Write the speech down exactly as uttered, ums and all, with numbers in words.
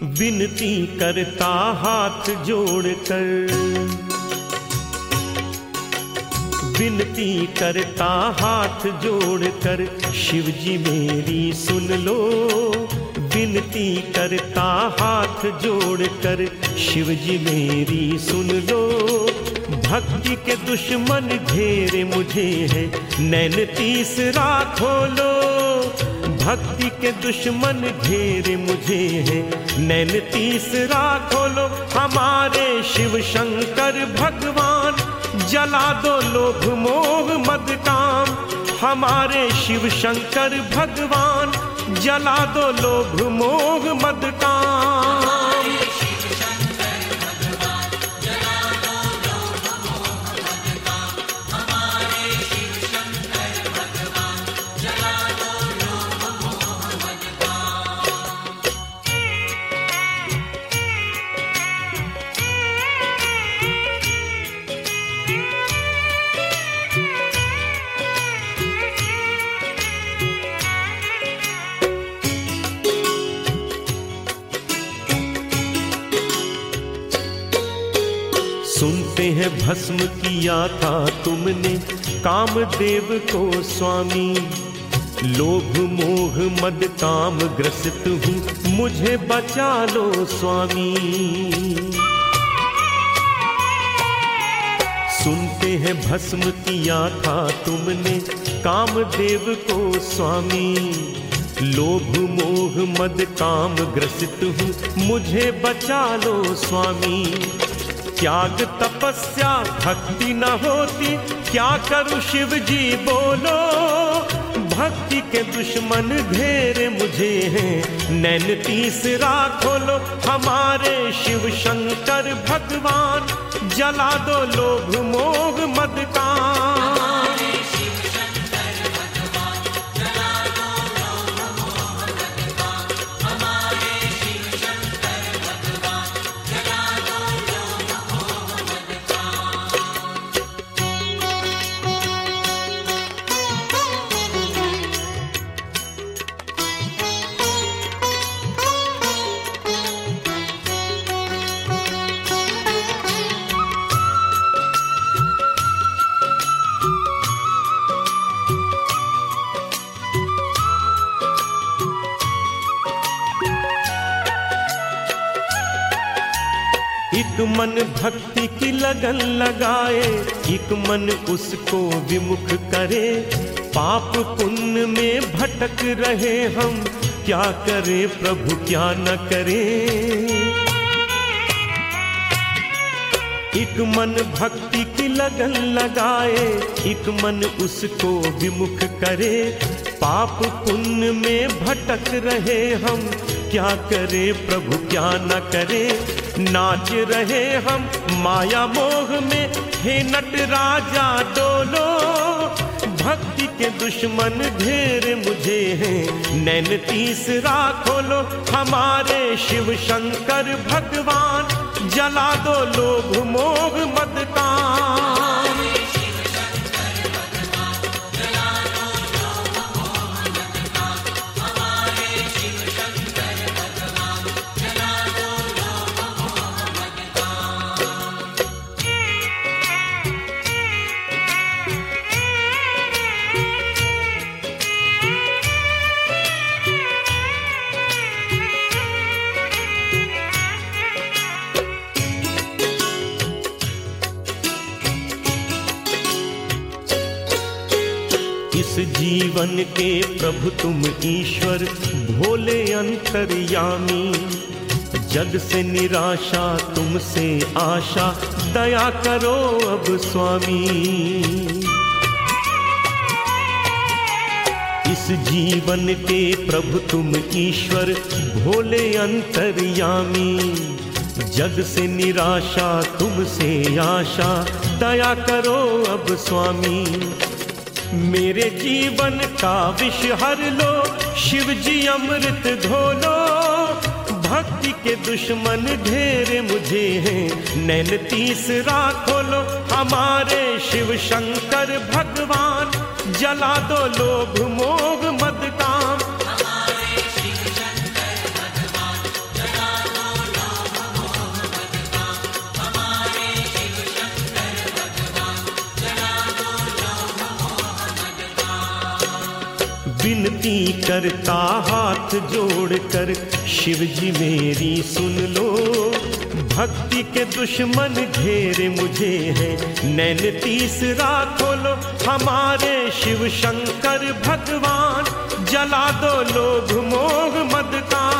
विनती करता हाथ जोड़कर, विनती करता हाथ जोड़कर, शिव जी मेरी सुन लो। विनती करता हाथ जोड़कर, शिव जी मेरी सुन लो। भक्ति के दुश्मन घेरे मुझे है, नैन तीसरा खोलो। भक्ति के दुश्मन घेरे मुझे है, नैन तीसरा खोलो। हमारे शिव शंकर भगवान, जला दो लोभ मोह मद काम। हमारे शिव शंकर भगवान, जला दो लोभ मोह मद काम। सुनते हैं भस्म किया था तुमने कामदेव को स्वामी। लोभ मोह मद काम ग्रसित हूँ, मुझे बचा लो स्वामी। सुनते हैं भस्म किया था तुमने कामदेव को स्वामी। लोभ मोह मद काम ग्रसित हूँ, मुझे बचा लो स्वामी। त्याग तपस्या भक्ति न होती, क्या करूं शिव जी बोलो। भक्ति के दुश्मन घेरे मुझे हैं, नैन तीसरा खोलो। हमारे शिव शंकर भगवान, जला दो लोभ मोह मद काम। एक मन भक्ति की लगन लगाए, एक मन उसको विमुख करे। पाप पुण्य में भटक रहे हम, क्या करे प्रभु क्या न करे। एक मन भक्ति की लगन लगाए, एक मन उसको विमुख करे। पाप पुण्य में भटक रहे हम, क्या करे प्रभु क्या न करे। नाच रहे हम माया मोह में, हे नट राजा डोलो। भक्ति के दुश्मन घेरे मुझे हैं, नैन तीसरा खोलो। हमारे शिव शंकर भगवान, जला दो लोभ मोह मद काम। इस जीवन के प्रभु तुम ईश्वर, भोले अंतर्यामी। जग से निराशा तुमसे आशा, दया करो अब स्वामी। इस जीवन के प्रभु तुम ईश्वर, भोले अंतर्यामी। जग से निराशा तुमसे आशा, दया करो अब स्वामी। मेरे जीवन का विष हर लो, शिव जी अमृत घोलो। भक्ति के दुश्मन घेरे मुझे हैं, नैन तीसरा खोलो। हमारे शिव शंकर भगवान, जला दो लोभ मोह मद काम। हमारे शिव शंकर भगवान, जला दो विनती करता हाथ जोड़कर, शिव जी मेरी सुन लो। भक्ति के दुश्मन घेरे मुझे हैं, नैन तीसरा खोलो हमारे शिव शंकर भगवान। जला दो लोभ मोह मद का